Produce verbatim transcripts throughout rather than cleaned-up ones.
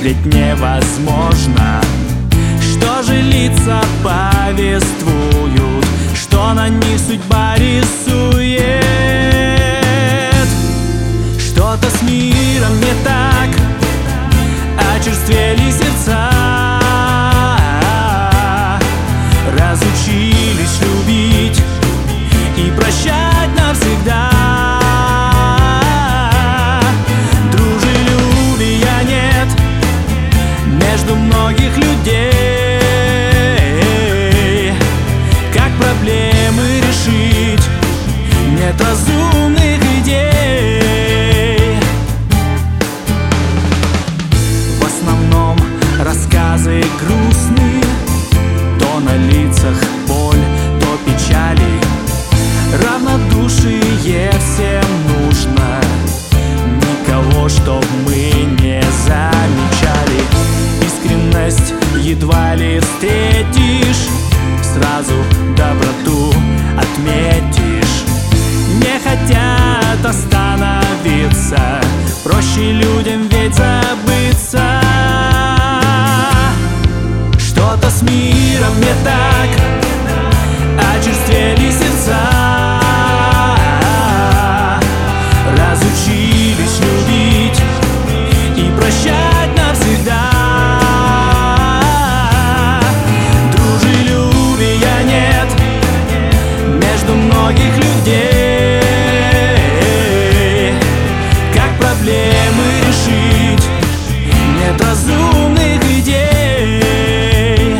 ведь невозможно. Что же лица повествуют, что на них судьба рисует? Что-то с миром не так, очерствели сердца, разучились любить и прощать навсегда. Дружелюбия нет между многих людей. Как проблемы решить? Нет разумных идей. В основном рассказы грустные, то на лицах боль, то печали. Равнодушие всем нужно, никого, чтоб мы не замечали. Искренность едва ли встретишь, сразу доброту отметишь. Не хотят остановиться, проще людям ведь забыться. Что-то с миром не так, очерствели сердца, разучились любить и прощать навсегда. Дружелюбия нет между многих людей. Как проблемы решить? Нет разумных идей.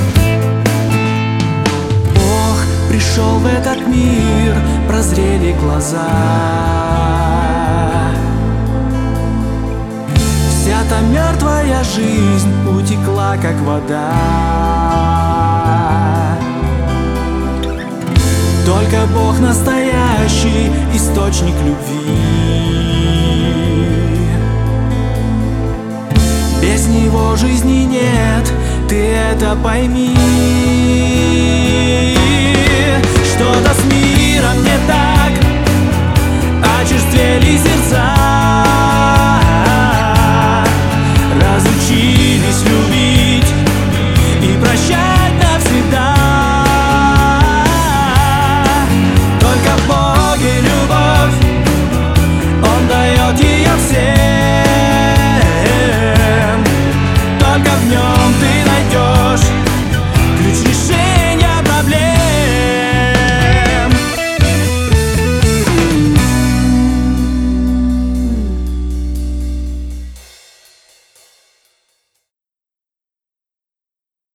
Бог пришел в этот мир, прозрели глаза. Вся та мертвая жизнь утекла, как вода. Только Бог настоящий источник любви. Без Него жизни нет, ты это пойми.